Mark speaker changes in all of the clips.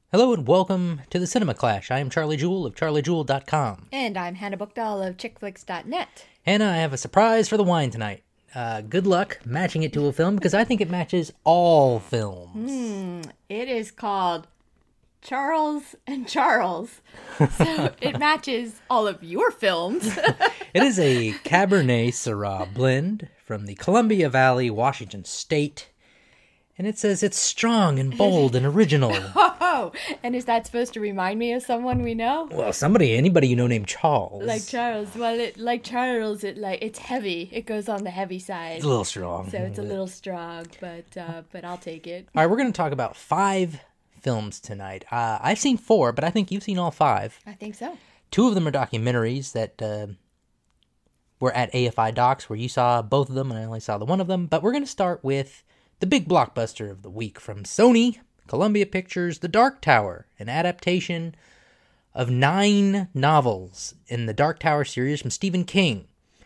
Speaker 1: Hello and welcome to the Cinema Clash. I am Charlie Jewell of charliejewell.com.
Speaker 2: And I'm Hannah Bookdahl of chickflix.net.
Speaker 1: Hannah, I have a surprise for the wine tonight. Good luck matching it to a film because I think it matches all films.
Speaker 2: It is called Charles and Charles. So it matches all of your films.
Speaker 1: It is a Cabernet Syrah blend from the Columbia Valley, Washington State. And it says it's strong and bold and original.
Speaker 2: Oh, and is that supposed to remind me of someone we know?
Speaker 1: Well, anybody you know named Charles.
Speaker 2: Like Charles. Well, it's heavy. It goes on the heavy side.
Speaker 1: It's a little strong.
Speaker 2: So it's a little strong, but I'll take it.
Speaker 1: All right, we're going to talk about 5 films tonight. I've seen 4, but I think you've seen all 5.
Speaker 2: I think so.
Speaker 1: 2 of them are documentaries that were at AFI Docs, where you saw both of them, and I only saw the one of them. But we're going to start with the big blockbuster of the week from Sony, Columbia Pictures, The Dark Tower, an adaptation of 9 novels in the Dark Tower series from Stephen King.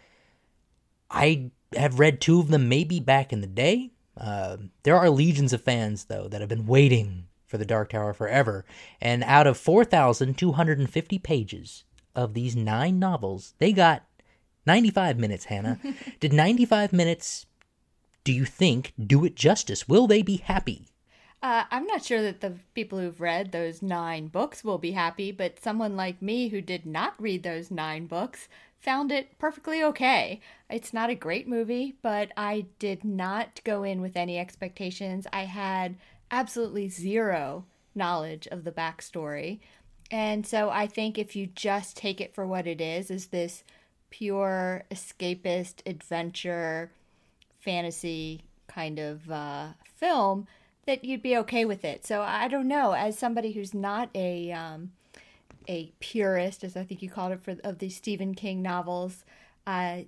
Speaker 1: I have read 2 of them maybe back in the day. There are legions of fans, though, that have been waiting for The Dark Tower forever. And out of 4,250 pages of these 9 novels, they got 95 minutes, Hannah. Did 95 minutes, do you think, do it justice? Will they be happy?
Speaker 2: I'm not sure that the people who've read those 9 books will be happy, but someone like me who did not read those 9 books found it perfectly okay. It's not a great movie, but I did not go in with any expectations. I had absolutely zero knowledge of the backstory. And so I think if you just take it for what it is this pure escapist adventure fantasy kind of film, that you'd be okay with it. So I don't know, as somebody who's not a purist, as I think you called it, of these Stephen King novels, I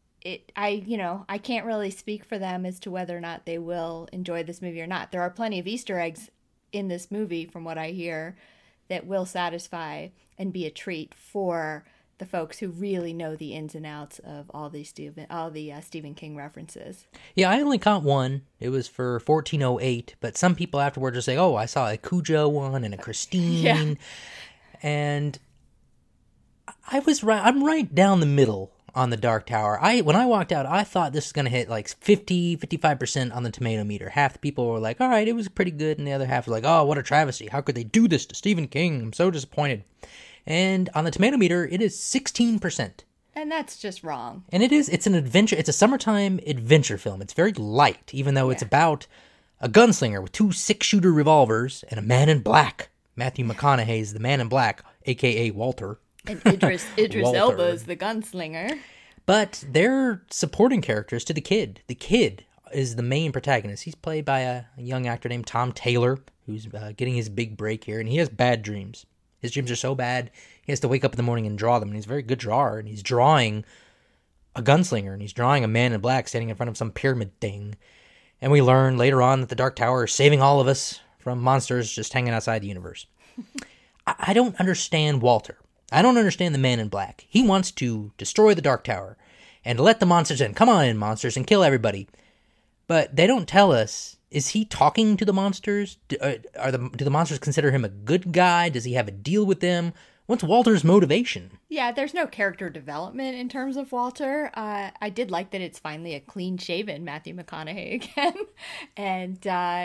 Speaker 2: can't really speak for them as to whether or not they will enjoy this movie or not. There are plenty of Easter eggs in this movie, from what I hear, that will satisfy and be a treat for the folks who really know the ins and outs of all the Stephen King references.
Speaker 1: Yeah, I only caught one. It was for 1408, but some people afterwards are saying, oh, I saw a Cujo one and a Christine.
Speaker 2: Yeah.
Speaker 1: And I was right. I'm right down the middle on The Dark Tower. When I walked out, I thought this was going to hit like 55% on the tomato meter. Half the people were like, all right, it was pretty good. And the other half was like, oh, what a travesty. How could they do this to Stephen King? I'm so disappointed. And on the tomato meter, it is 16%.
Speaker 2: And that's just wrong.
Speaker 1: And it's an adventure. It's a summertime adventure film. It's very light, even though it's about a gunslinger with 2 6-shooter revolvers and a man in black. Matthew McConaughey is the man in black, a.k.a. Walter.
Speaker 2: And Idris Elba is the gunslinger.
Speaker 1: But they're supporting characters to the kid. The kid is the main protagonist. He's played by a young actor named Tom Taylor, who's getting his big break here, and he has bad dreams. His dreams are so bad, he has to wake up in the morning and draw them, and he's a very good drawer, and he's drawing a gunslinger, and he's drawing a man in black standing in front of some pyramid thing. And we learn later on that the Dark Tower is saving all of us from monsters just hanging outside the universe. I don't understand Walter. I don't understand the man in black. He wants to destroy the Dark Tower and let the monsters in. Come on in, monsters, and kill everybody. But they don't tell us, is he talking to the monsters? Do the monsters consider him a good guy? Does he have a deal with them? What's Walter's motivation?
Speaker 2: Yeah, there's no character development in terms of Walter. I did like that it's finally a clean-shaven Matthew McConaughey again. And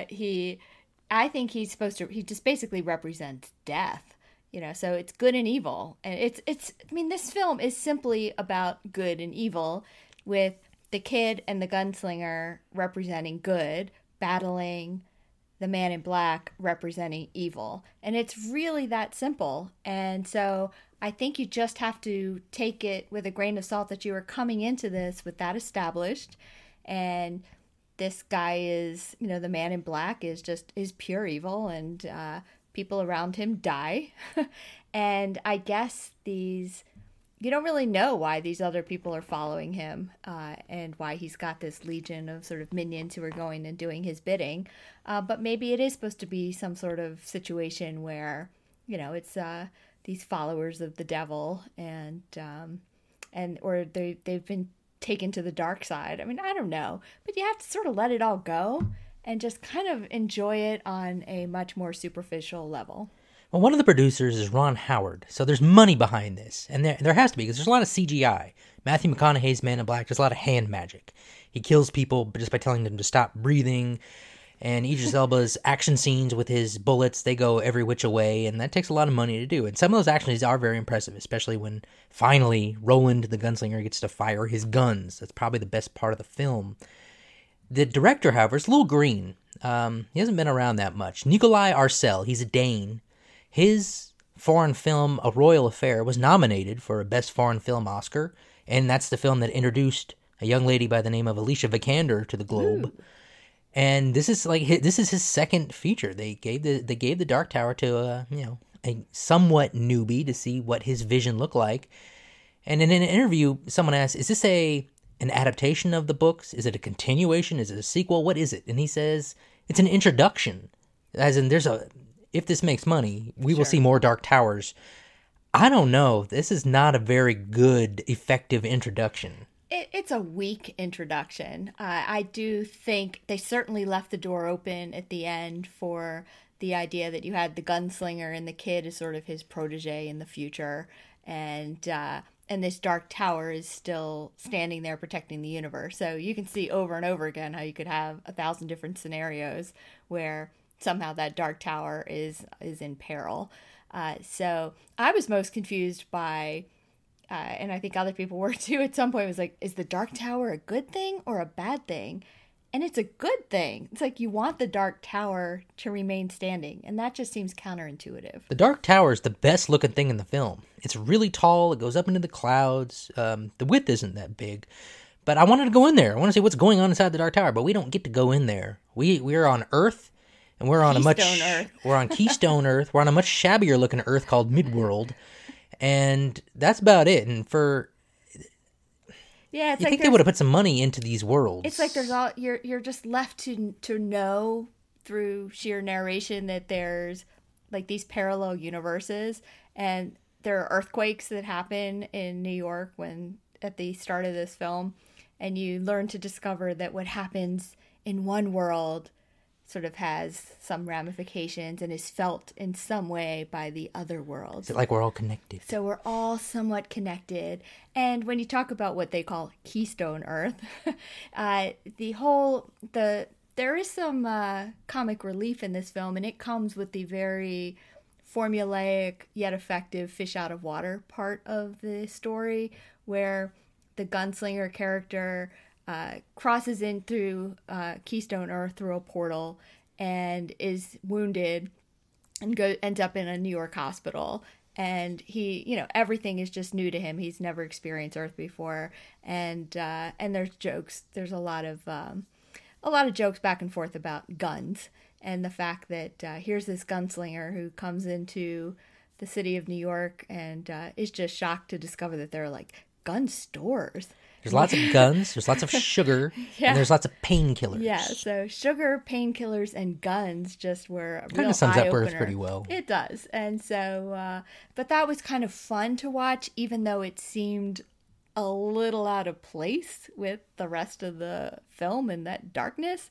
Speaker 2: I think he just basically represents death. So it's good and evil. And this film is simply about good and evil, with the kid and the gunslinger representing good, battling the man in black representing evil. And it's really that simple. And so I think you just have to take it with a grain of salt that you are coming into this with that established. And this guy is, the man in black is pure evil, and people around him die. And I guess you don't really know why these other people are following him, and why he's got this legion of sort of minions who are going and doing his bidding. But maybe it is supposed to be some sort of situation where, it's these followers of the devil, or they've been taken to the dark side. I mean, I don't know, but you have to sort of let it all go and just kind of enjoy it on a much more superficial level.
Speaker 1: Well, one of the producers is Ron Howard, so there's money behind this, and there has to be, because there's a lot of CGI. Matthew McConaughey's Man in Black, there's a lot of hand magic. He kills people just by telling them to stop breathing, and Idris Elba's action scenes with his bullets, they go every which way, and that takes a lot of money to do. And some of those action scenes are very impressive, especially when finally Roland the gunslinger gets to fire his guns. That's probably the best part of the film. The director, however, is a little green. He hasn't been around that much. Nikolai Arcel, he's a Dane. His foreign film, A Royal Affair, was nominated for a Best Foreign Film Oscar, and that's the film that introduced a young lady by the name of Alicia Vikander to the Globe. Ooh. And this is his second feature. They gave the Dark Tower to a somewhat newbie to see what his vision looked like. And in an interview, someone asked, "Is this an adaptation of the books? Is it a continuation? Is it a sequel? What is it?" And he says it's an introduction. As in, if this makes money, we will see more Dark Towers. I don't know. This is not a very good, effective introduction.
Speaker 2: It's a weak introduction. I do think they certainly left the door open at the end for the idea that you had the gunslinger and the kid as sort of his protege in the future, and this Dark Tower is still standing there protecting the universe. So you can see over and over again how you could have 1,000 different scenarios where somehow that Dark Tower is in peril. So I was most confused by, and I think other people were too at some point, it was like, is the Dark Tower a good thing or a bad thing? And it's a good thing. It's like you want the Dark Tower to remain standing, and that just seems counterintuitive.
Speaker 1: The Dark Tower is the best looking thing in the film. It's really tall. It goes up into the clouds. The width isn't that big. But I wanted to go in there. I want to see what's going on inside the Dark Tower, but we don't get to go in there. We're on Earth, and we're on we're on Keystone Earth. We're on a much shabbier looking Earth called Midworld, and that's about it. And
Speaker 2: it's
Speaker 1: you think they would have put some money into these worlds?
Speaker 2: It's like you're just left to know through sheer narration that there's like these parallel universes, and there are earthquakes that happen in New York at the start of this film, and you learn to discover that what happens in one world sort of has some ramifications and is felt in some way by the other worlds.
Speaker 1: It's like we're all connected.
Speaker 2: So we're all somewhat connected. And when you talk about what they call Keystone Earth, there is some comic relief in this film, and it comes with the very formulaic yet effective fish out of water part of the story, where the gunslinger character crosses in through Keystone Earth through a portal and is wounded and ends up in a New York hospital. And he, everything is just new to him. He's never experienced Earth before, and there's jokes. There's a lot of jokes back and forth about guns and the fact that here's this gunslinger who comes into the city of New York and is just shocked to discover that there are like gun stores.
Speaker 1: There's lots of guns, there's lots of sugar, and there's lots of painkillers.
Speaker 2: Yeah, so sugar, painkillers, and guns just were a real
Speaker 1: kind of sums up
Speaker 2: eye-opener.
Speaker 1: Earth pretty well.
Speaker 2: It does. And so, but that was kind of fun to watch, even though it seemed a little out of place with the rest of the film and that darkness.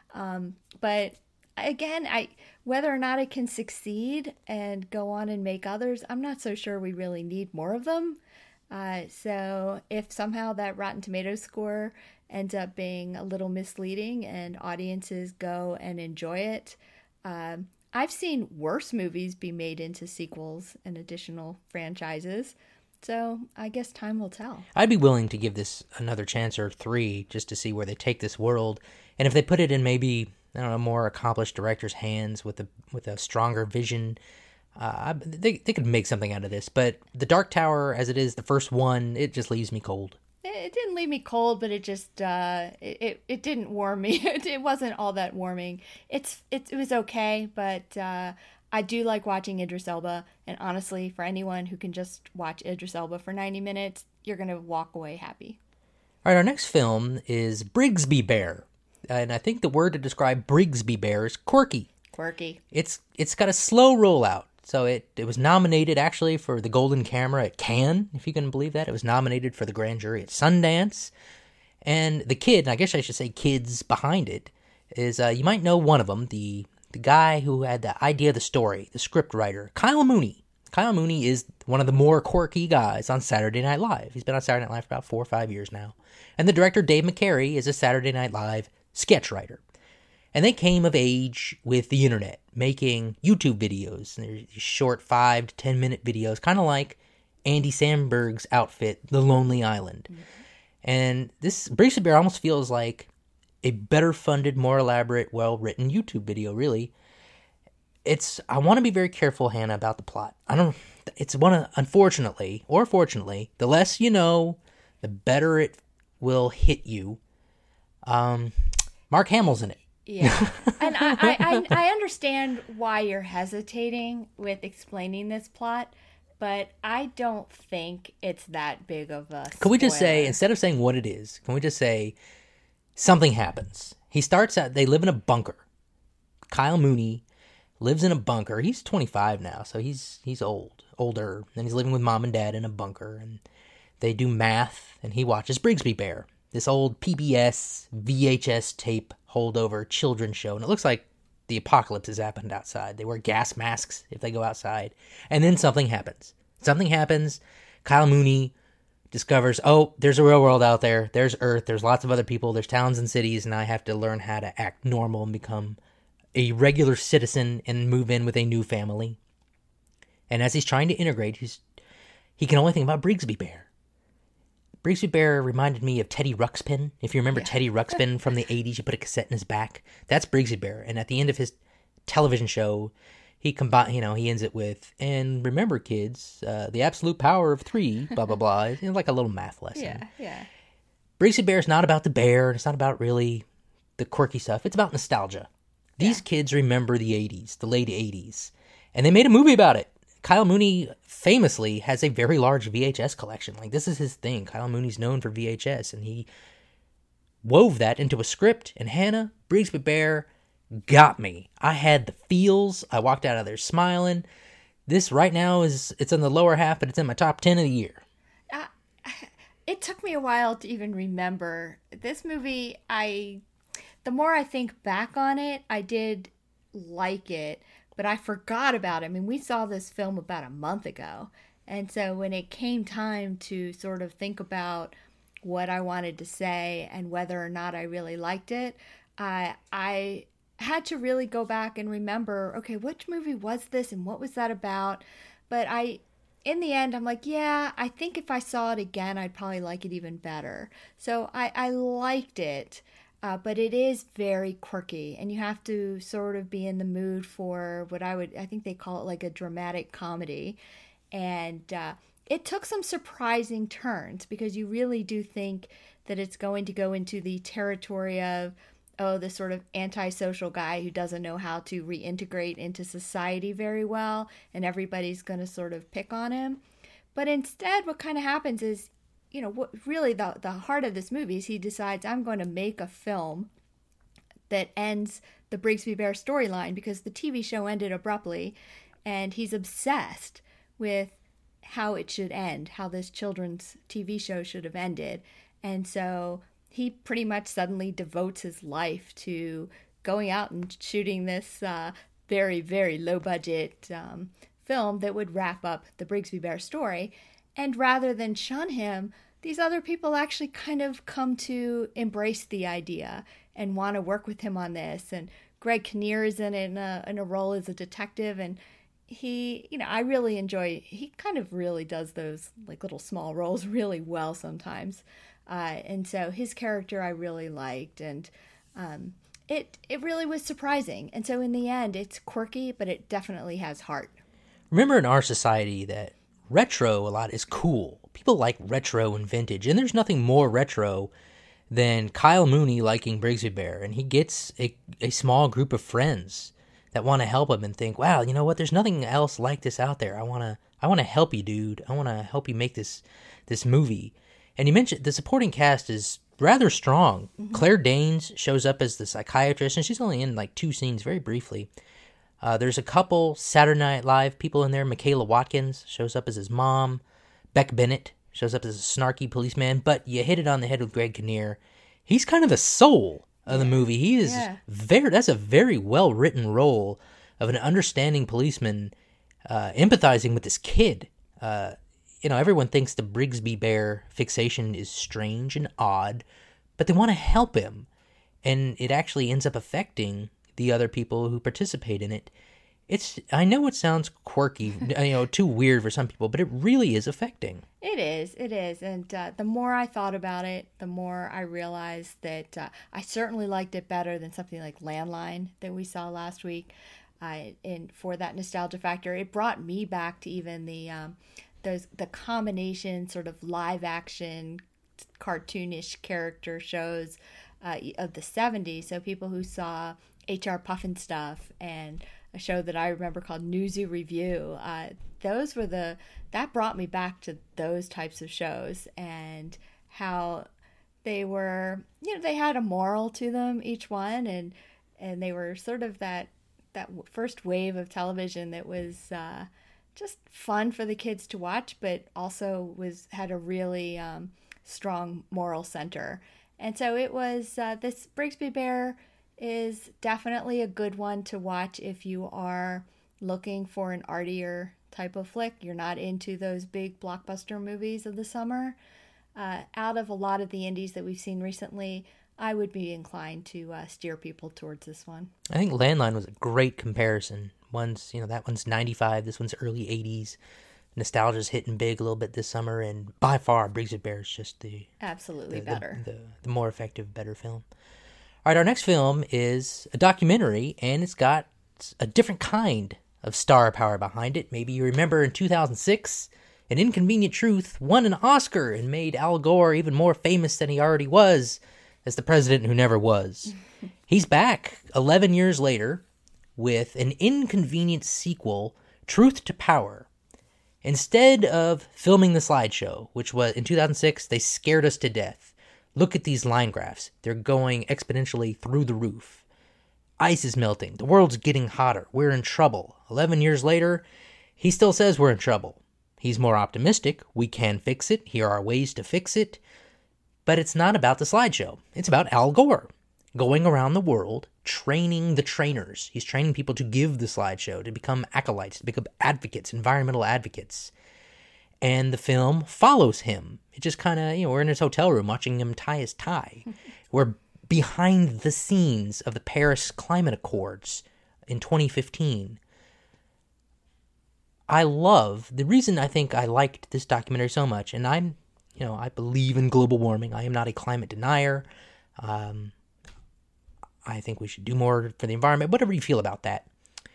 Speaker 2: But again, whether or not it can succeed and go on and make others, I'm not so sure we really need more of them. So if somehow that Rotten Tomatoes score ends up being a little misleading and audiences go and enjoy it, I've seen worse movies be made into sequels and additional franchises. So I guess time will tell.
Speaker 1: I'd be willing to give this another chance or 3 just to see where they take this world. And if they put it in maybe, I don't know, more accomplished director's hands with a stronger vision, they could make something out of this. But the Dark Tower, as it is, the first one, it just leaves me cold.
Speaker 2: It didn't leave me cold, but it just it didn't warm me. It wasn't all that warming. It was okay, but I do like watching Idris Elba, and honestly, for anyone who can just watch Idris Elba for 90 minutes, you're gonna walk away happy.
Speaker 1: All right, our next film is Brigsby Bear, and I think the word to describe Brigsby Bear is quirky.
Speaker 2: Quirky.
Speaker 1: It's got a slow rollout. So it was nominated actually for the Golden Camera at Cannes, if you can believe that. It was nominated for the Grand Jury at Sundance. And the kid, and I guess I should say kids behind it, is you might know one of them, the guy who had the idea of the story, the script writer, Kyle Mooney. Kyle Mooney is one of the more quirky guys on Saturday Night Live. He's been on Saturday Night Live for about 4 or 5 years now. And the director, Dave McCary, is a Saturday Night Live sketch writer. And they came of age with the internet, making YouTube videos. And they're short 5 to 10 minute videos, kind of like Andy Samberg's outfit, The Lonely Island. Mm-hmm. And this Brigsby Bear almost feels like a better funded, more elaborate, well-written YouTube video, really. I want to be very careful, Hannah, about the plot. Unfortunately, or fortunately, the less you know, the better it will hit you. Mark Hamill's in it.
Speaker 2: Yeah. And I understand why you're hesitating with explaining this plot, but I don't think it's that big of a spoiler.
Speaker 1: Can we just say, instead of saying what it is, can we just say something happens? He starts out, they live in a bunker. Kyle Mooney lives in a bunker. He's 25 now, so he's older. And he's living with mom and dad in a bunker. And they do math, and he watches Brigsby Bear, this old PBS VHS tape holdover children's show. And it looks like the apocalypse has happened outside. They wear gas masks if they go outside. And then something happens. Kyle Mooney discovers, oh, there's a real world out there. There's Earth. There's lots of other people. There's towns and cities. And I have to learn how to act normal and become a regular citizen and move in with a new family. And as he's trying to integrate, he can only think about Brigsby Bear. Brigsby Bear reminded me of Teddy Ruxpin. If you remember Teddy Ruxpin from the 80s, you put a cassette in his back. That's Brigsby Bear. And at the end of his television show, he ends it with, and remember, kids, the absolute power of 3, blah, blah, blah. It's like a little math lesson.
Speaker 2: Yeah.
Speaker 1: Brigsby Bear is not about the bear. It's not about really the quirky stuff. It's about nostalgia. These kids remember the 80s, the late 80s. And they made a movie about it. Kyle Mooney famously has a very large VHS collection. Like, this is his thing. Kyle Mooney's known for VHS, and he wove that into a script. And Hannah, Brigsby Bear got me. I had the feels. I walked out of there smiling. This right now it's in the lower half, but it's in my top 10 of the year.
Speaker 2: It took me a while to even remember. This movie, the more I think back on it, I did like it. But I forgot about it. I mean, we saw this film about a month ago. And so when it came time to sort of think about what I wanted to say and whether or not I really liked it, I had to really go back and remember, okay, which movie was this and what was that about? But in the end, I'm like, yeah, I think if I saw it again, I'd probably like it even better. So I liked it. But it is very quirky, and you have to sort of be in the mood for I think they call it like a dramatic comedy. And it took some surprising turns because you really do think that it's going to go into the territory of, this sort of antisocial guy who doesn't know how to reintegrate into society very well, and everybody's going to sort of pick on him. But instead, what kind of happens is, what really the heart of this movie is he decides, I'm going to make a film that ends the Brigsby Bear storyline because the TV show ended abruptly, and he's obsessed with how it should end, how this children's TV show should have ended. And so he pretty much suddenly devotes his life to going out and shooting this very, very low budget film that would wrap up the Brigsby Bear story. And rather than shun him, these other people actually kind of come to embrace the idea and want to work with him on this. And Greg Kinnear is in it in a role as a detective. And he, I really enjoy, he kind of really does those like little small roles really well sometimes. And so his character I really liked. And it really was surprising. And so in the end, it's quirky, but it definitely has heart.
Speaker 1: Remember in our society that retro a lot is cool. People like retro and vintage, and there's nothing more retro than Kyle Mooney liking Brigsby Bear, and he gets a small group of friends that want to help him and think, wow, you know what, there's nothing else like this out there. I want to help you, dude. I want to help you make this movie. And you mentioned the supporting cast is rather strong. Mm-hmm. Claire Danes shows up as the psychiatrist, and she's only in like 2 scenes very briefly. There's a couple Saturday Night Live people in there. Michaela Watkins shows up as his mom. Beck Bennett shows up as a snarky policeman. But you hit it on the head with Greg Kinnear. He's kind of the soul of the movie. He is that's a very well written role of an understanding policeman empathizing with this kid. Everyone thinks the Brigsby Bear fixation is strange and odd, but they want to help him. And it actually ends up affecting the other people who participate in it. I know it sounds quirky, too weird for some people, but it really is affecting.
Speaker 2: It is. And the more I thought about it, the more I realized that I certainly liked it better than something like Landline that we saw last week. And for that nostalgia factor, it brought me back to even the combination sort of live action, cartoonish character shows of the 70s. So people who saw HR Pufnstuf and a show that I remember called Newsy Review. That brought me back to those types of shows and how they were, they had a moral to them, each one, and they were sort of that first wave of television that was just fun for the kids to watch, but also had a really strong moral center. And so it was, this Brigsby Bear is definitely a good one to watch if you are looking for an artier type of flick. You're not into those big blockbuster movies of the summer. Out of a lot of the indies that we've seen recently, I would be inclined to steer people towards this one.
Speaker 1: I think Landline was a great comparison. That one's 95, this one's early 80s. Nostalgia's hitting big a little bit this summer, and by far, Brigsby Bear is just the more effective, better film. All right, our next film is a documentary, and it's got a different kind of star power behind it. Maybe you remember in 2006, An Inconvenient Truth won an Oscar and made Al Gore even more famous than he already was as the president who never was. He's back 11 years later with an inconvenient sequel, Truth to Power. Instead of filming the slideshow, which was in 2006, they scared us to death. Look at these line graphs. They're going exponentially through the roof. Ice is melting. The world's getting hotter. We're in trouble. 11 years later, he still says we're in trouble. He's more optimistic. We can fix it. Here are ways to fix it. But it's not about the slideshow. It's about Al Gore going around the world training the trainers. He's training people to give the slideshow, to become acolytes, to become advocates, environmental advocates. And the film follows him. It just kind of, we're in his hotel room watching him tie his tie. We're behind the scenes of the Paris Climate Accords in 2015. The reason I think I liked this documentary so much, and I believe in global warming. I am not a climate denier. I think we should do more for the environment, whatever you feel about that.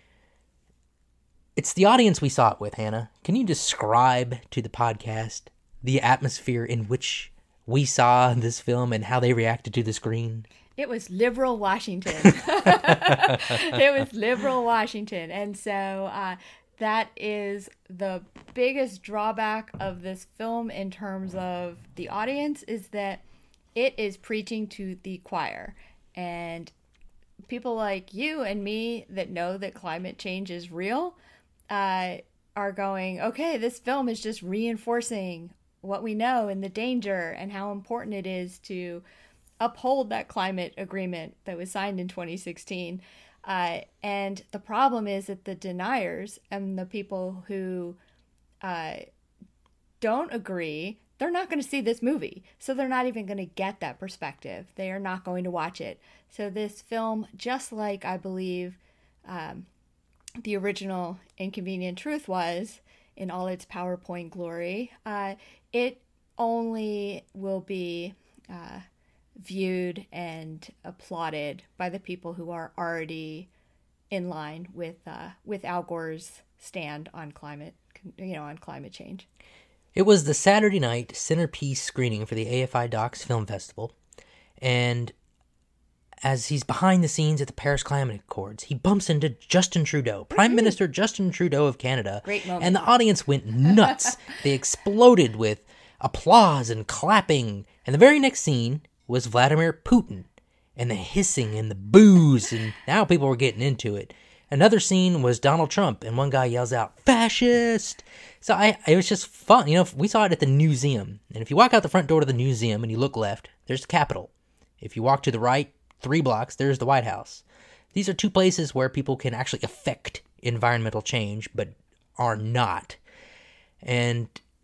Speaker 1: It's the audience we saw it with, Hannah. Can you describe to the podcast the atmosphere in which we saw this film and how they reacted to the screen?
Speaker 2: It was liberal Washington. It was liberal Washington. And so that is the biggest drawback of this film in terms of the audience, is that it is preaching to the choir. And people like you and me that know that climate change is real are going, okay, this film is just reinforcing what we know and the danger and how important it is to uphold that climate agreement that was signed in 2016. And the problem is that the deniers and the people who don't agree, they're not going to see this movie. So they're not even going to get that perspective. They are not going to watch it. So this film, just like I believe the original Inconvenient Truth was in all its PowerPoint glory, it only will be viewed and applauded by the people who are already in line with Al Gore's stand on climate change.
Speaker 1: It was the Saturday night centerpiece screening for the AFI Docs Film Festival, and as he's behind the scenes at the Paris Climate Accords, he bumps into Justin Trudeau, Prime Minister Justin Trudeau of Canada.
Speaker 2: Great moment.
Speaker 1: And the audience went nuts. They exploded with applause and clapping. And the very next scene was Vladimir Putin and the hissing and the boos, and now people were getting into it. Another scene was Donald Trump, and one guy yells out, "Fascist!" So it was just fun. We saw it at the museum. And if you walk out the front door to the museum and you look left, there's the Capitol. If you walk to the right, 3 blocks, there's the White House. These are 2 places where people can actually affect environmental change, but are not. And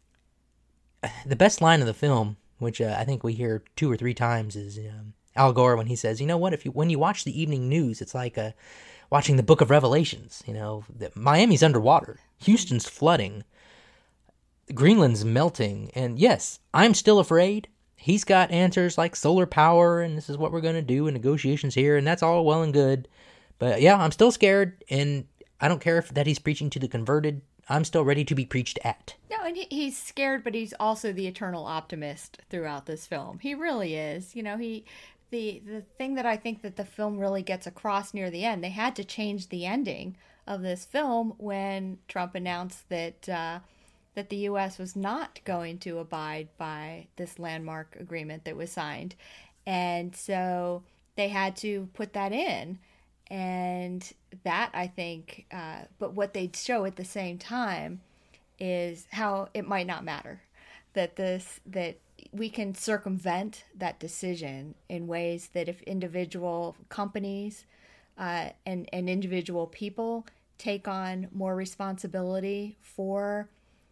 Speaker 1: the best line of the film, which I think we hear 2 or 3 times, is Al Gore when he says, "You know what? When you watch the evening news, it's like watching the Book of Revelations. Miami's underwater, Houston's flooding, Greenland's melting, and yes, I'm still afraid." He's got answers like solar power, and this is what we're going to do, and negotiations here, and that's all well and good. But yeah, I'm still scared, and I don't care if that he's preaching to the converted. I'm still ready to be preached at.
Speaker 2: No, and he's scared, but he's also the eternal optimist throughout this film. He really is. The thing that I think that the film really gets across near the end, they had to change the ending of this film when Trump announced that the U.S. was not going to abide by this landmark agreement that was signed. And so they had to put that in. And that, I think, but what they'd show at the same time is how it might not matter. That we can circumvent that decision in ways that if individual companies and individual people take on more responsibility for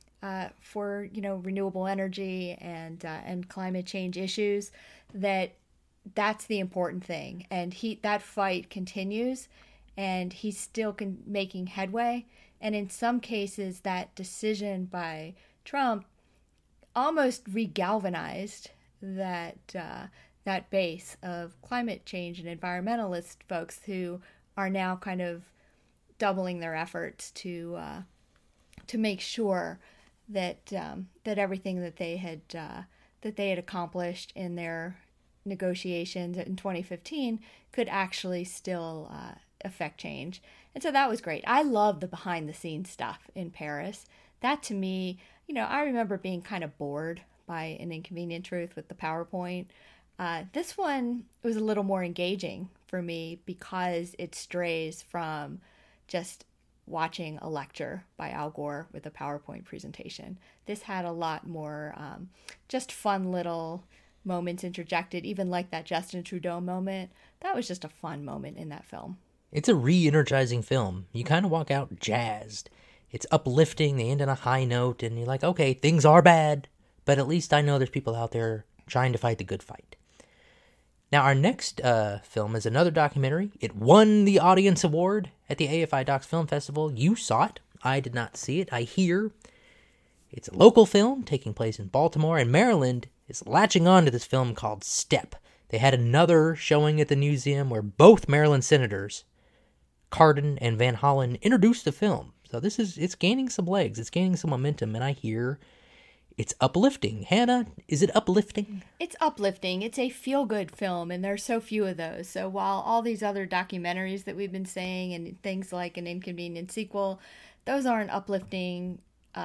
Speaker 2: renewable energy and climate change issues, that's the important thing. And that fight continues, and he's still making headway. And in some cases, that decision by Trump almost regalvanized that base of climate change and environmentalist folks who are now kind of doubling their efforts to make sure that everything that they had accomplished in their negotiations in 2015 could actually still affect change. And so that was great. I love the behind the scenes stuff in Paris. That to me, I remember being kind of bored by An Inconvenient Truth with the PowerPoint. This one was a little more engaging for me because it strays from just watching a lecture by Al Gore with a PowerPoint presentation. This had a lot more just fun little moments interjected, even like that Justin Trudeau moment. That was just a fun moment in that film.
Speaker 1: It's a re-energizing film. You kind of walk out jazzed. It's uplifting, they end on a high note, and you're like, okay, things are bad, but at least I know there's people out there trying to fight the good fight. Now, our next film is another documentary. It won the Audience Award at the AFI Docs Film Festival. You saw it. I did not see it. I hear it's a local film taking place in Baltimore, and Maryland is latching on to this film called Step. They had another showing at the museum where both Maryland senators, Cardin and Van Hollen, introduced the film. So it's gaining some legs. It's gaining some momentum, and I hear it's uplifting. Hannah, is it uplifting?
Speaker 2: It's uplifting. It's a feel-good film, and there's so few of those. So while all these other documentaries that we've been saying and things like An Inconvenient Sequel, those aren't uplifting,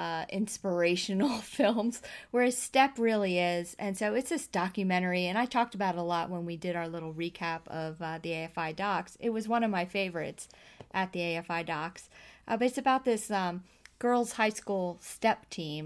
Speaker 2: inspirational films, whereas Step really is. And so it's this documentary, and I talked about it a lot when we did our little recap of the AFI Docs. It was one of my favorites at the AFI Docs. But it's about this girls' high school step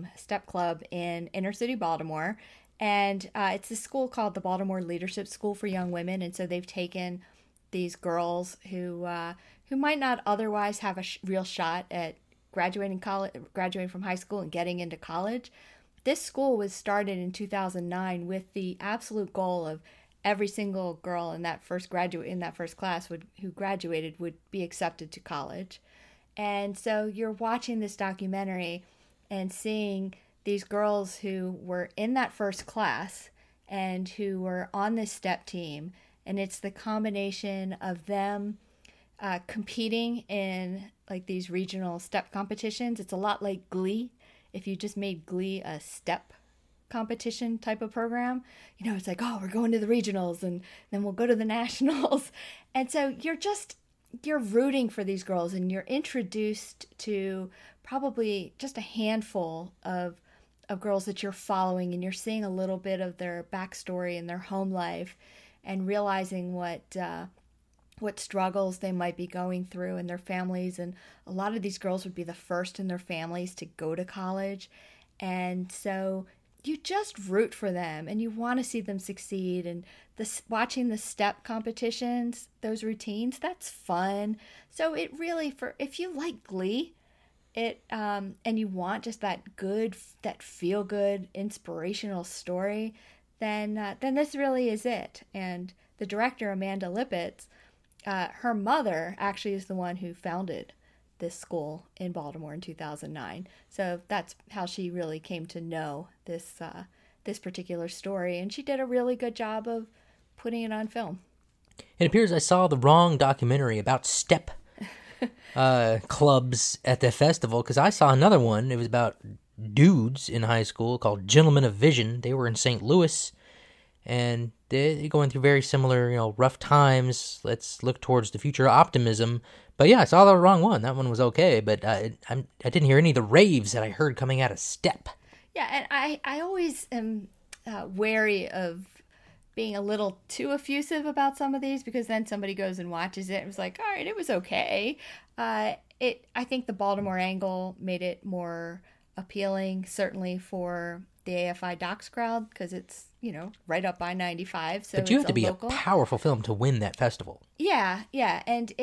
Speaker 2: club in inner city Baltimore. And it's a school called the Baltimore Leadership School for Young Women. And so they've taken these girls who might not otherwise have a real shot at graduating from high school and getting into college. This school was started in 2009 with the absolute goal of every single girl in that first class who graduated would be accepted to college. And so you're watching this documentary and seeing these girls who were in that first class and who were on this step team. And it's the combination of them competing in like these regional step competitions. It's a lot like Glee. If you just made Glee a step competition type of program, it's like, oh, we're going to the regionals and then we'll go to the nationals. And so you're rooting for these girls, and you're introduced to probably just a handful of girls that you're following, and you're seeing a little bit of their backstory and their home life and realizing what struggles they might be going through in their families. And a lot of these girls would be the first in their families to go to college. And so you just root for them and you want to see them succeed. And watching the step competitions, those routines, that's fun. So it really, if you like Glee, and you want just that feel good, inspirational story, then this really is it. And the director, Amanda Lipitz, her mother actually is the one who founded this school in Baltimore in 2009. So that's how she really came to know this particular story, and she did a really good job of putting it on film.
Speaker 1: It appears I saw the wrong documentary about step clubs at the festival, because I saw another one. It was about dudes in high school called Gentlemen of Vision. They were in St. Louis, and they're going through very similar, rough times. Let's look towards the future, optimism. But yeah, I saw the wrong one. That one was okay, but I didn't hear any of the raves that I heard coming out of Step.
Speaker 2: Yeah, and I always am wary of being a little too effusive about some of these, because then somebody goes and watches it and was like, all right, it was okay. I think the Baltimore angle made it more appealing, certainly for the AFI Docs crowd, because it's, right up by 95. So
Speaker 1: but you have to be
Speaker 2: local.
Speaker 1: A powerful film to win that festival.
Speaker 2: Yeah, and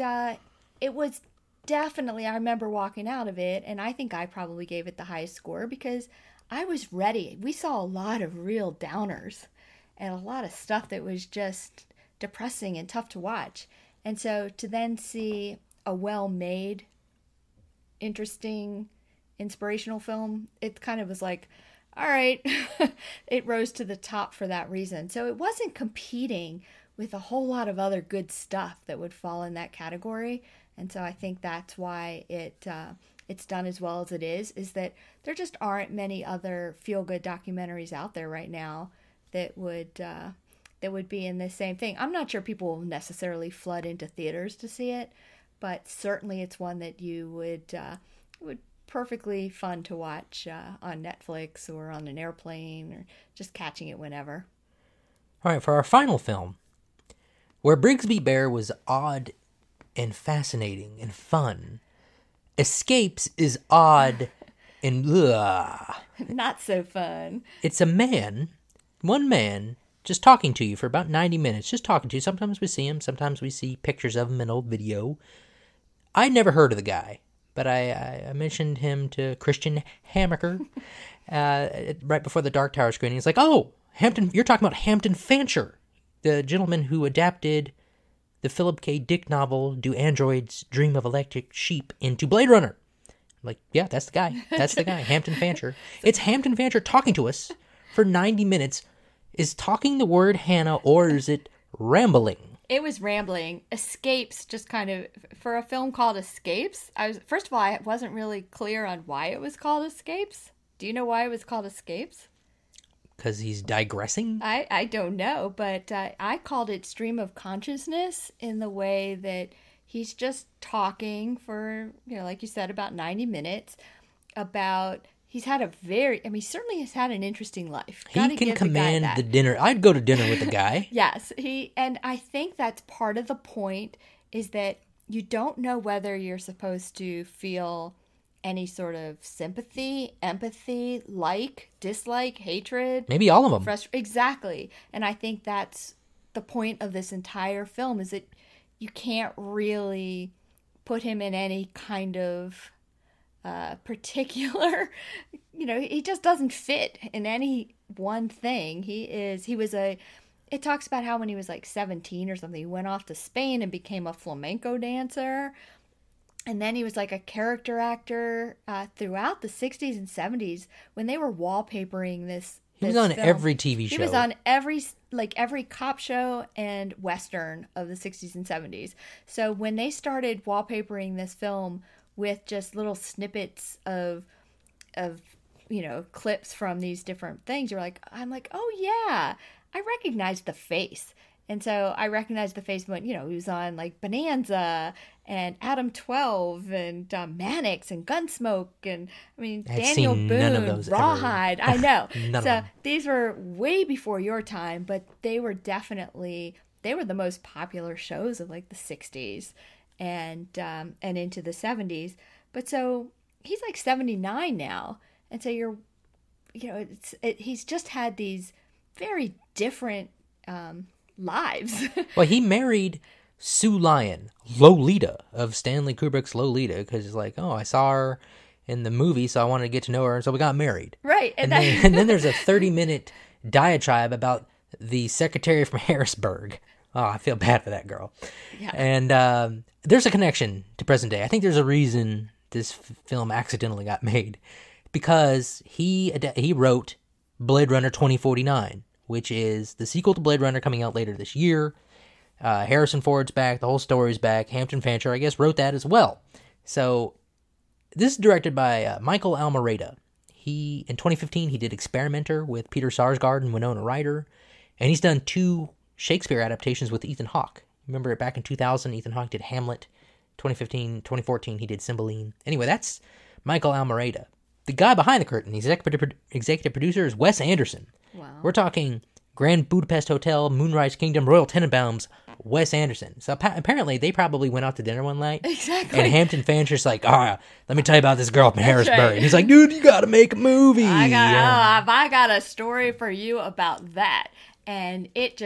Speaker 2: it was definitely, I remember walking out of it, and I think I probably gave it the highest score because I was ready. We saw a lot of real downers and a lot of stuff that was just depressing and tough to watch. And so to then see a well-made, interesting, inspirational film, it kind of was like, all right, it rose to the top for that reason. So it wasn't competing with a whole lot of other good stuff that would fall in that category. And so I think that's why it's done as well as it is that there just aren't many other feel-good documentaries out there right now that would be in the same thing. I'm not sure people will necessarily flood into theaters to see it, but certainly it's one that you would perfectly fun to watch on Netflix or on an airplane or just catching it whenever.
Speaker 1: All right, for our final film, where Brigsby Bear was odd and fascinating and fun, Escapes is odd and
Speaker 2: not so fun.
Speaker 1: It's one man, just talking to you for about 90 minutes, just talking to you. Sometimes we see him, sometimes we see pictures of him in old video. I never heard of the guy, but I mentioned him to Christian Hammaker right before the Dark Tower screening. He's like, oh, Hampton, you're talking about Hampton Fancher, the gentleman who adapted the Philip K. Dick novel, Do Androids Dream of Electric Sheep, into Blade Runner. I'm like, yeah, that's the guy. That's the guy, Hampton Fancher. It's Hampton Fancher talking to us for 90 minutes. Is talking the word, Hannah, or is it rambling?
Speaker 2: It was rambling. Escapes, just kind of, for a film called Escapes, first of all, I wasn't really clear on why it was called Escapes. Do you know why it was called Escapes?
Speaker 1: Because he's digressing?
Speaker 2: I don't know, but I called it stream of consciousness, in the way that he's just talking for, like you said, about 90 minutes about... He's had he certainly has had an interesting life.
Speaker 1: He can command the dinner. I'd go to dinner with the guy.
Speaker 2: Yes, and I think that's part of the point, is that you don't know whether you're supposed to feel any sort of sympathy, empathy, dislike, hatred.
Speaker 1: Maybe all of them.
Speaker 2: Exactly. And I think that's the point of this entire film, is that you can't really put him in any kind of... particular, he just doesn't fit in any one thing. It talks about how when he was like 17 or something, he went off to Spain and became a flamenco dancer. And then he was like a character actor throughout the 60s and 70s when they were wallpapering this.
Speaker 1: He was on every TV show.
Speaker 2: He was on every cop show and Western of the 60s and 70s. So when they started wallpapering this film with just little snippets of clips from these different things, I'm like, oh yeah, I recognized the face. And so I recognized the face when, he was on like Bonanza and Adam 12 and Mannix and Gunsmoke and Daniel Boone, Rawhide. I know. So these were way before your time, but they were the most popular shows of like the 60s. And into the 70s. But so he's like 79 now. And so you're he's just had these very different lives.
Speaker 1: Well, he married Sue Lyon, Lolita, of Stanley Kubrick's Lolita, because he's like, oh, I saw her in the movie, so I wanted to get to know her, and so we got married.
Speaker 2: Right.
Speaker 1: And then there's a 30-minute diatribe about the secretary from Harrisburg. Oh, I feel bad for that girl.
Speaker 2: Yeah.
Speaker 1: And there's a connection to present day. I think there's a reason this film accidentally got made, because he wrote Blade Runner 2049, which is the sequel to Blade Runner coming out later this year. Harrison Ford's back, the whole story's back. Hampton Fancher, I guess, wrote that as well. So this is directed by Michael Almereyda. In 2015, he did Experimenter with Peter Sarsgaard and Winona Ryder, and he's done 2 Shakespeare adaptations with Ethan Hawke. Remember back in 2000, Ethan Hawke did Hamlet. 2014, he did Cymbeline. Anyway, that's Michael Almereyda. The guy behind the curtain, the executive producer, is Wes Anderson.
Speaker 2: Wow.
Speaker 1: We're talking Grand Budapest Hotel, Moonrise Kingdom, Royal Tenenbaums, Wes Anderson. So apparently they probably went out to dinner one night.
Speaker 2: Exactly.
Speaker 1: And Hampton Fancher's like, let me tell you about this girl from Harrisburg.
Speaker 2: right.
Speaker 1: And he's like, dude, you got to make a movie.
Speaker 2: I got a story for you about that. And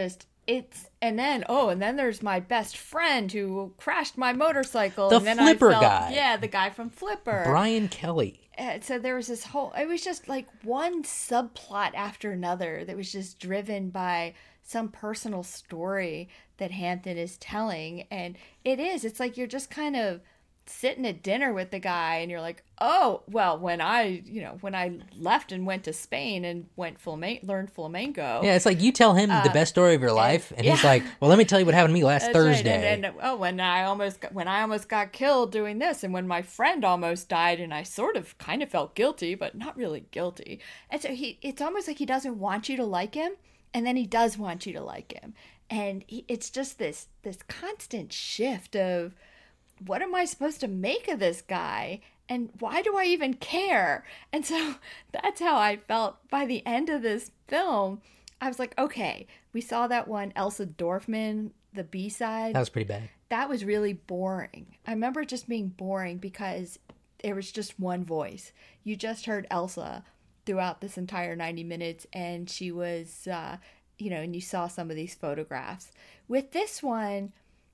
Speaker 2: and then there's my best friend who crashed my motorcycle.
Speaker 1: The
Speaker 2: and then
Speaker 1: Flipper guy.
Speaker 2: Yeah, the guy from Flipper.
Speaker 1: Brian Kelly.
Speaker 2: So there was it was just like one subplot after another that was just driven by some personal story that Hampton is telling. And it's like you're just kind of sitting at dinner with the guy and you're like, oh, well, when I left and went to Spain and learned flamenco.
Speaker 1: Yeah, it's like you tell him the best story of your life, and he's like, well, let me tell you what happened to me last Thursday.
Speaker 2: Right. When I almost got killed doing this, and when my friend almost died, and I kind of felt guilty, but not really guilty. And so it's almost like he doesn't want you to like him, and then he does want you to like him. And it's just this constant shift of, what am I supposed to make of this guy? And why do I even care? And so that's how I felt by the end of this film. I was like, okay, we saw that one, Elsa Dorfman, the B-side.
Speaker 1: That was pretty bad.
Speaker 2: That was really boring. I remember it just being boring because there was just one voice. You just heard Elsa throughout this entire 90 minutes, and she was, and you saw some of these photographs. With this one,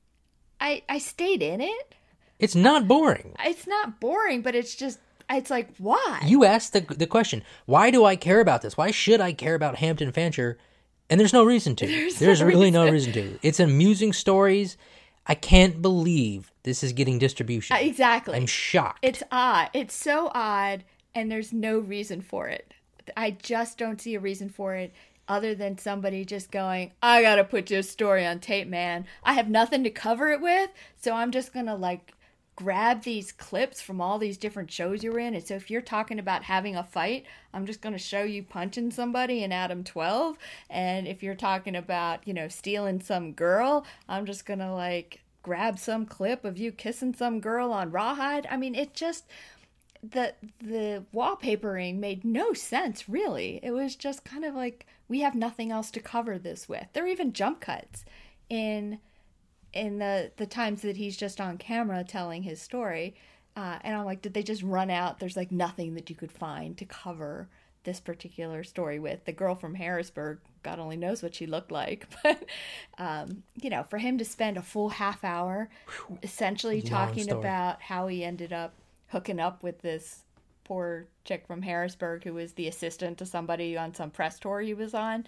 Speaker 2: I stayed in it.
Speaker 1: It's not boring.
Speaker 2: It's not boring, but it's like, why?
Speaker 1: You asked the question, why do I care about this? Why should I care about Hampton Fancher? And there's no reason to. There's really no reason to. It's amusing stories. I can't believe this is getting distribution.
Speaker 2: Exactly.
Speaker 1: I'm shocked.
Speaker 2: It's odd. It's so odd, and there's no reason for it. I just don't see a reason for it. Other than somebody just going, I gotta put your story on tape, man. I have nothing to cover it with, so I'm just gonna grab these clips from all these different shows you're in. And so if you're talking about having a fight, I'm just gonna show you punching somebody in Adam 12. And if you're talking about, stealing some girl, I'm just gonna grab some clip of you kissing some girl on Rawhide. I mean, it just... The wallpapering made no sense, really. It was just kind of like, we have nothing else to cover this with. There are even jump cuts in the times that he's just on camera telling his story. And I'm like, did they just run out? There's nothing that you could find to cover this particular story with. The girl from Harrisburg, God only knows what she looked like. But, for him to spend a full half hour essentially talking about how he ended up hooking up with this poor chick from Harrisburg who was the assistant to somebody on some press tour he was on.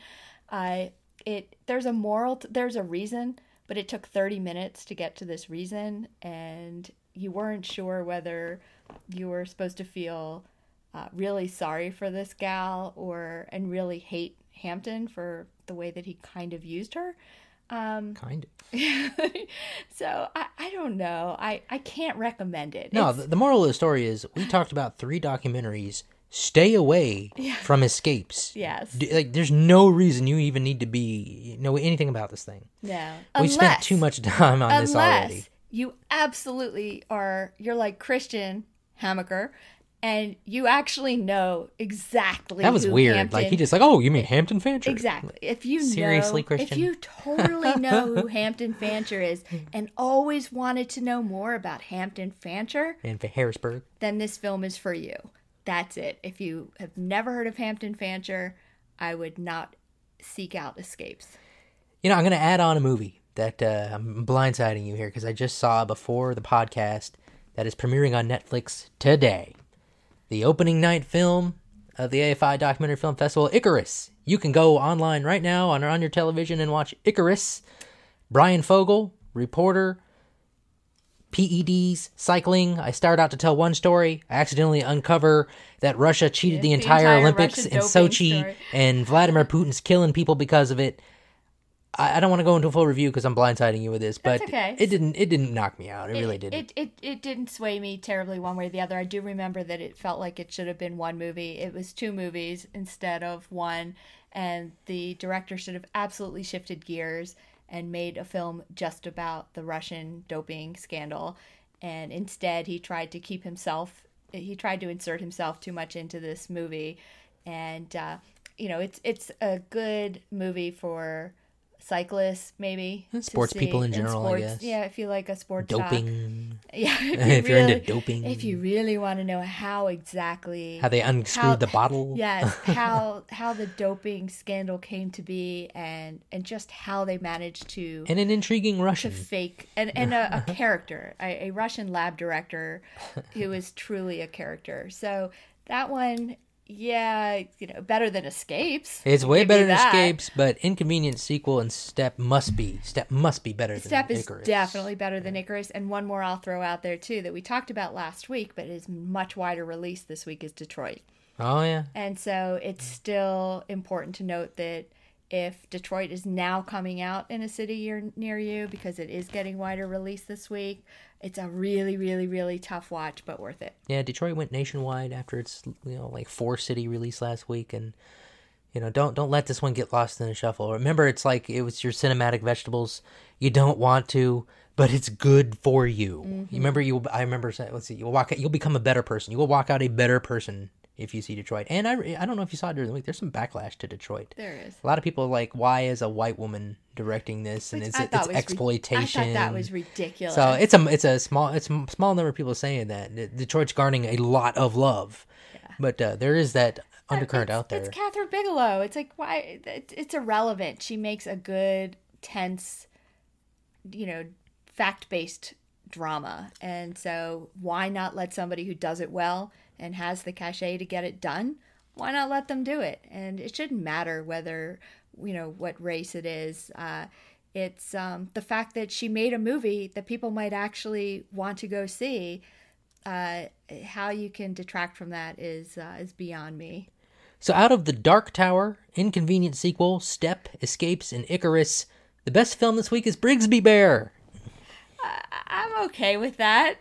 Speaker 2: There's a reason, but it took 30 minutes to get to this reason, and you weren't sure whether you were supposed to feel really sorry for this gal and really hate Hampton for the way that he kind of used her.
Speaker 1: Kind of.
Speaker 2: So I don't know. I can't recommend it.
Speaker 1: No, the moral of the story is we talked about 3 documentaries. Stay away from escapes.
Speaker 2: Yes.
Speaker 1: There's no reason you even need to know anything about this thing.
Speaker 2: No.
Speaker 1: We spent too much time on this already.
Speaker 2: Unless you absolutely you're like Christian Hamaker, and you actually know exactly.
Speaker 1: That was weird.
Speaker 2: Hampton,
Speaker 1: he just oh, you mean Hampton Fancher?
Speaker 2: Exactly. If you
Speaker 1: seriously, Christian,
Speaker 2: if you totally know who Hampton Fancher is, and always wanted to know more about Hampton Fancher
Speaker 1: and for Harrisburg,
Speaker 2: then this film is for you. That's it. If you have never heard of Hampton Fancher, I would not seek out Escapes.
Speaker 1: I'm going to add on a movie that I'm blindsiding you here because I just saw before the podcast that is premiering on Netflix today. The opening night film of the AFI Documentary Film Festival, Icarus. You can go online right now on your television and watch Icarus. Brian Fogel, reporter, PEDs, cycling. I start out to tell one story. I accidentally uncover that Russia cheated the entire Olympics
Speaker 2: Russia
Speaker 1: in
Speaker 2: doping
Speaker 1: Sochi,
Speaker 2: story.
Speaker 1: and Vladimir Putin's killing people because of it. I don't want to go into a full review because I'm blindsiding you with this, but
Speaker 2: That's okay.
Speaker 1: it didn't knock me out. It really didn't.
Speaker 2: It didn't sway me terribly one way or the other. I do remember that it felt like it should have been one movie. It was two movies instead of one, and the director should have absolutely shifted gears and made a film just about the Russian doping scandal. And instead, he tried to insert himself too much into this movie. And, it's a good movie for cyclists, maybe.
Speaker 1: Sports people in general, I guess.
Speaker 2: Yeah, if you like a sports
Speaker 1: Doping.
Speaker 2: doc. Yeah,
Speaker 1: If you're into doping.
Speaker 2: If you really want to know how
Speaker 1: they unscrewed the bottle.
Speaker 2: Yes, how the doping scandal came to be, and just how they managed to
Speaker 1: And an intriguing Russian.
Speaker 2: fake and a character, a Russian lab director who is truly a character. So that one, yeah, better than Escapes.
Speaker 1: It's way
Speaker 2: Give
Speaker 1: better
Speaker 2: me
Speaker 1: than
Speaker 2: that.
Speaker 1: Escapes, but Inconvenient Sequel and Step must be better
Speaker 2: Step
Speaker 1: than
Speaker 2: is
Speaker 1: Icarus.
Speaker 2: definitely better than Icarus. And one more I'll throw out there too that we talked about last week, but is much wider release this week, is Detroit.
Speaker 1: Oh, yeah.
Speaker 2: And so it's still important to note that if Detroit is now coming out in a city near you, because it is getting wider release this week, it's a really, really, really tough watch, but worth it.
Speaker 1: Yeah, Detroit went nationwide after its 4-city release last week, and don't let this one get lost in the shuffle. Remember, it's like it was your cinematic vegetables. You don't want to, but it's good for you.
Speaker 2: Mm-hmm.
Speaker 1: You remember? I remember saying, let's see, you'll become a better person. You will walk out a better person if you see Detroit. And I don't know if you saw it during the week. There's some backlash to Detroit.
Speaker 2: There is.
Speaker 1: A lot of people are like, why is a white woman directing this? And it's exploitation.
Speaker 2: I thought that was ridiculous.
Speaker 1: So it's a small number of people saying that Detroit's garnering a lot of love, but there is that undercurrent out there.
Speaker 2: It's Catherine Bigelow. It's like, why? It's irrelevant. She makes a good, tense, fact-based drama, and so why not let somebody who does it well and has the cachet to get it done? Why not let them do it? And it shouldn't matter whether what race it is. It's the fact that she made a movie that people might actually want to go see. How you can detract from that is beyond me.
Speaker 1: So out of The Dark Tower, Inconvenient Sequel, Step, Escapes, and Icarus, the best film this week is Brigsby Bear.
Speaker 2: I'm okay with that.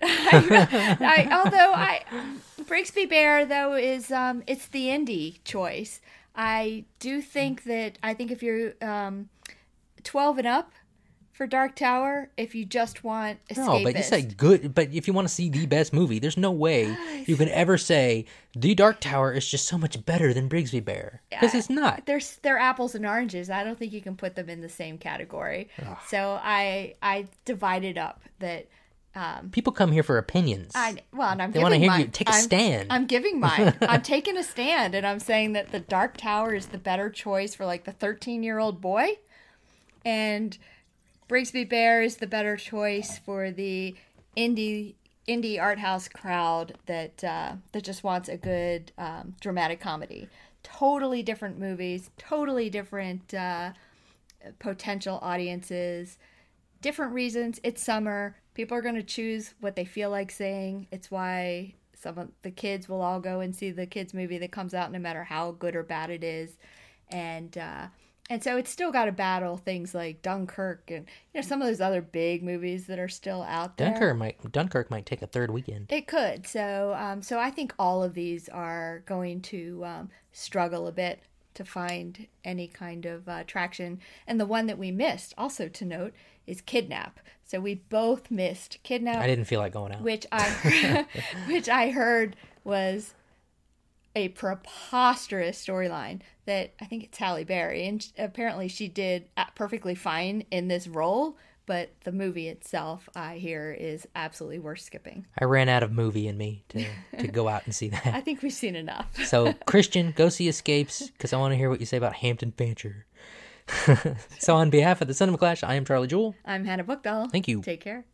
Speaker 2: Brigsby Bear though is it's the indie choice. I think if you're 12 and up for Dark Tower, if you just want escapist.
Speaker 1: No, but you say good. But if you want to see the best movie, there's no way you can ever say The Dark Tower is just so much better than Brigsby Bear, because it's not.
Speaker 2: They're apples and oranges. I don't think you can put them in the same category.
Speaker 1: Ugh.
Speaker 2: So I divided up that.
Speaker 1: People come here for opinions.
Speaker 2: And I'm
Speaker 1: They
Speaker 2: giving
Speaker 1: want to hear
Speaker 2: mine.
Speaker 1: you take a stand.
Speaker 2: I'm giving mine. I'm taking a stand, and I'm saying that The Dark Tower is the better choice for like the 13-year-old boy, and Brigsby Bear is the better choice for the indie art house crowd that just wants a good dramatic comedy. Totally different movies, totally different potential audiences, different reasons. It's summer. People are going to choose what they feel like seeing. It's why some of the kids will all go and see the kids' movie that comes out no matter how good or bad it is. And so it's still got to battle things like Dunkirk and some of those other big movies that are still out there.
Speaker 1: Dunkirk might take a third weekend.
Speaker 2: It could. So I think all of these are going to struggle a bit to find any kind of traction. And the one that we missed, also to note, is Kidnap. So we both missed Kidnap.
Speaker 1: I didn't feel like going out.
Speaker 2: Which I heard was a preposterous storyline that I think it's Halle Berry, and apparently she did perfectly fine in this role, but the movie itself, I hear, is absolutely worth skipping.
Speaker 1: I ran out of movie in me to go out and see
Speaker 2: I
Speaker 1: that.
Speaker 2: think we've seen enough.
Speaker 1: So, Christian, go see Escapes, because I want to hear what you say about Hampton Fancher. So, on behalf of the Cinema Clash, I am Charlie Jewell.
Speaker 2: I'm Hannah Bookdahl.
Speaker 1: Thank you.
Speaker 2: Take care.